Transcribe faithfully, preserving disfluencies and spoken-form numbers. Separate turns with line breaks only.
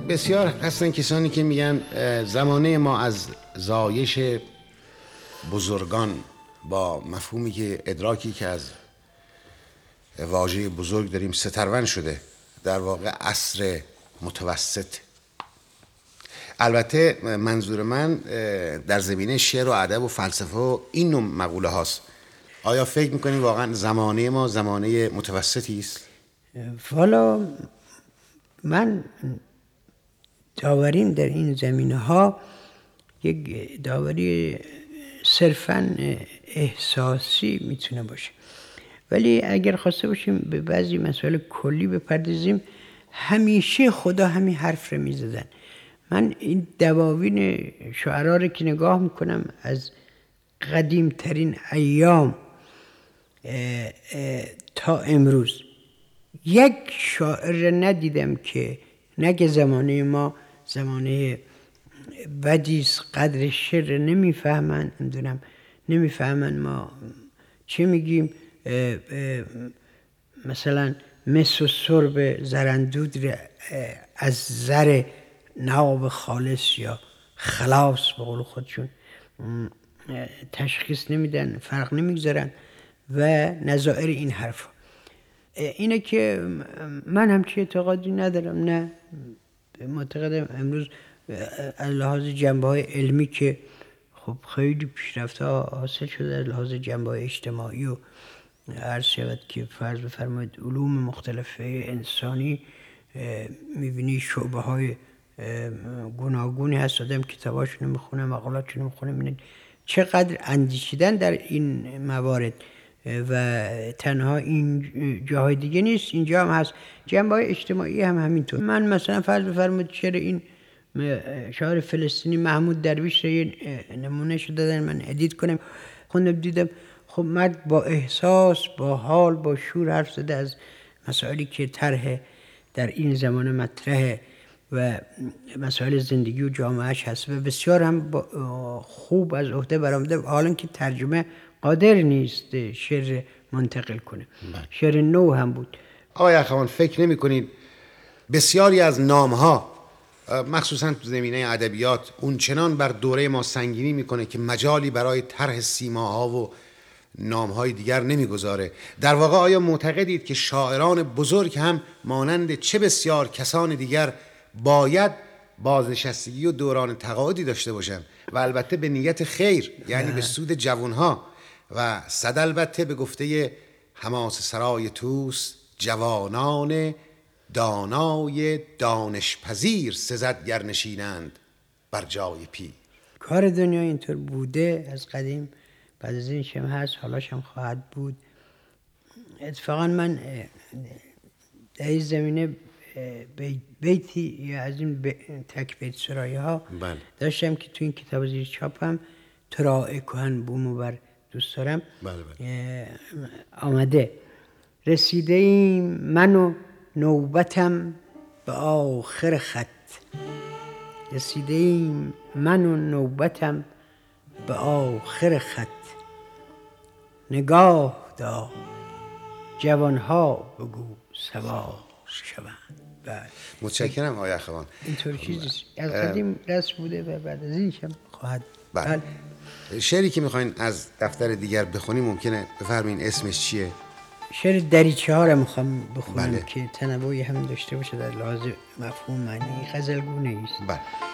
بسیار هستن کسانی که میگن زمانه ما از زایش بزرگان با مفهومی که ادراکی که از واژه بزرگ داریم سترون شده، در واقع عصر متوسط. البته منظور من در زمینه شعر و ادب و فلسفه و این نوع مقوله هاست. آیا فکر میکنید واقعا زمانه ما زمانه متوسطی است؟
والا من داوریم در این زمینه ها یک داوری صرفاً احساسی میتونه باشه، ولی اگر خواسته باشیم به بعضی مسائل کلی بپردازیم، همیشه خدا همین حرف رو میزدن. من این دواوین شعرا رو که نگاه میکنم از قدیم ترین ایام اه اه تا امروز، یک شاعر ندیدم که نگه زمانه ما زمانه بدیست، قدر شعر نمیفهمن، نمیدونم نمیفهمن ما چه میگیم. اه اه مثلا مس و سرب زرندود رو از زر ناب خالص یا خلاص به قول خودشون تشخیص نمیدن، فرق نمیگذارن و نظائر این حرف. اینه که من همچی اعتقادی ندارم، نه معتقدم امروز از لحاظ جنبه های علمی که خب خیلی پیشرفت ها حاصل شده، از لحاظ جنبه های اجتماعی و عرض شود که فرض بفرمایید علوم مختلف انسانی میبینی شعبه های گوناگونی هست. آدم کتاباشونو میخونه، مقالاتشونو میخونه، میبینید چقدر اندیشیدن در این موارد و تنها این جاهای دیگه نیست، اینجا هم هست، جنبه های اجتماعی هم همینطور. من مثلا فرض بفرمایید شعر این شاعر فلسطینی محمود درویش رو نمونه شو دادن من ادیت کنم، خوندم دیدم خب مرد با احساس، با حال، با شور حرف زده از مسائلی که طرح در این زمان مطرحه و مسائل زندگی و جامعهش هست و بسیار هم خوب از عهده برآمده، حالا که ترجمه قادر نیست شعر منتقل کنه. شعر نو هم بود.
آقای اخوان فکر نمی کنید بسیاری از نامها مخصوصا تو زمینه ادبیات اون چنان بر دوره ما سنگینی میکنه که مجالی برای طرح سیماها و نامهای دیگر نمیگذاره؟ در واقع آیا معتقدید که شاعران بزرگ هم مانند چه بسیار کسان دیگر باید بازنشستگی و دوران تقاعدی داشته باشند و البته به نیت خیر، یعنی به سود جوانها و صد البته به گفته حماسه سرای توس جوانان دانای دانشپذیر سزد گر نشینند بر جای پیر؟
کار دنیا اینطور بوده از قدیم، بعد از این شم هست، حالاش هم خواهد بود. اتفاقا من در این زمینه بیتی یا از این تک بیت سرایی ها
بله.
داشتم که تو این کتاب زیر چاپم تراع کهن بومو بر دوست دارم.
بله بله.
آمده رسیده ایم من و نوبتم به آخر خط، رسیده ایم من و نوبتم به آخر خط، نگاه دار جوانها بگو سوار شوند. بله.
متشکرم آقای اخوان.
اینطور چیزی از قدیم رسم بوده و بعد از این هم خواهد.
بله. شعری که میخواین از دفتر دیگر بخونیم ممکنه بفرمایید اسمش چیه؟
شعر دریچه ها رو میخوام بخونم. بله. که تنوعی هم داشته باشه در لحاظ مفهوم معنی، غزلگونه است.
بله.